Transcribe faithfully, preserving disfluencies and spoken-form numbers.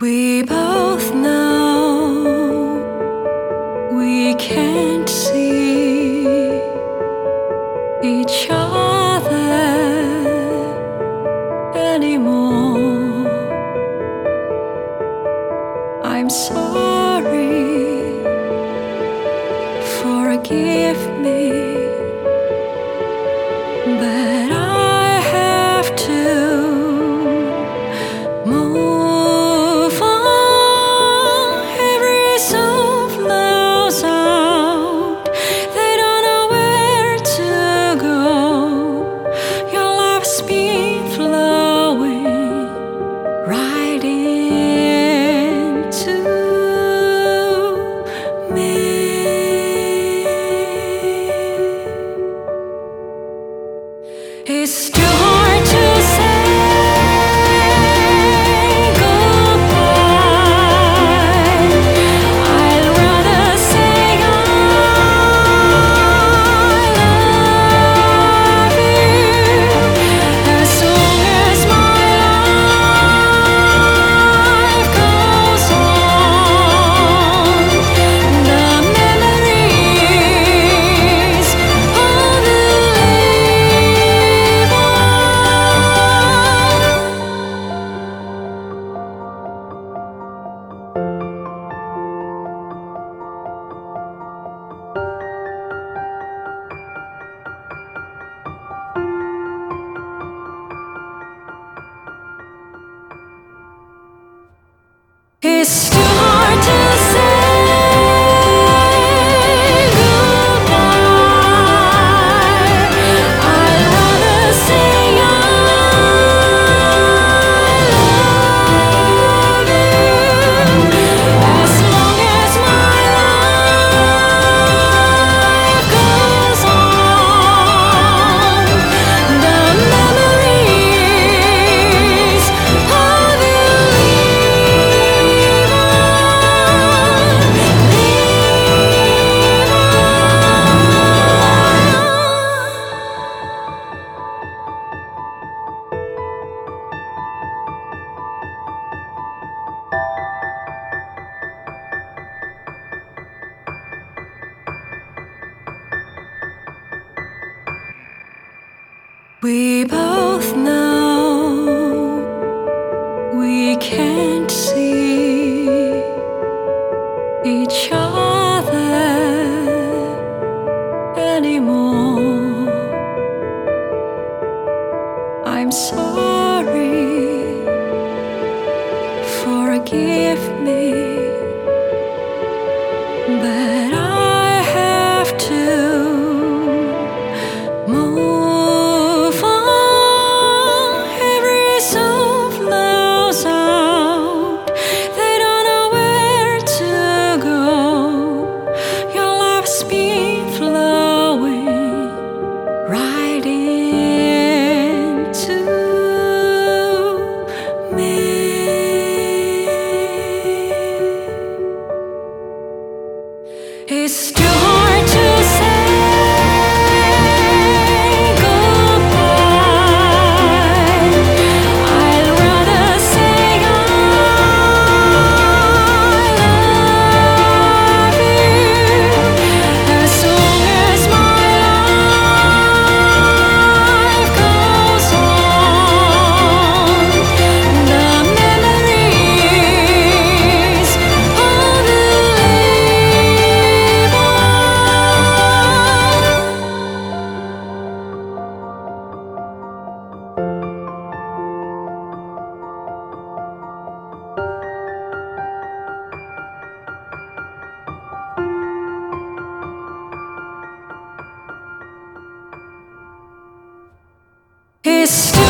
We both know we can't see each other anymore. I'm sorry, forgive me, but I have to move on. Every soul flows out, they don't know where to go. Your love's been flowing right into me. It's too hard to say goodbye. I'd rather say I love you. As long as my life goes on, the memories of the It's too hard to say goodbye. I'd rather say I love you. As long as my life goes on, the memories of you We both know we can't see each other anymore. I'm sorry, forgive me, but I have to move on. Every soul flows out, they don't know where to go. Your love's been flowing right into me. It's too hard to say goodbye. I'd rather say I love you. As long as my life goes on, the memories of the It's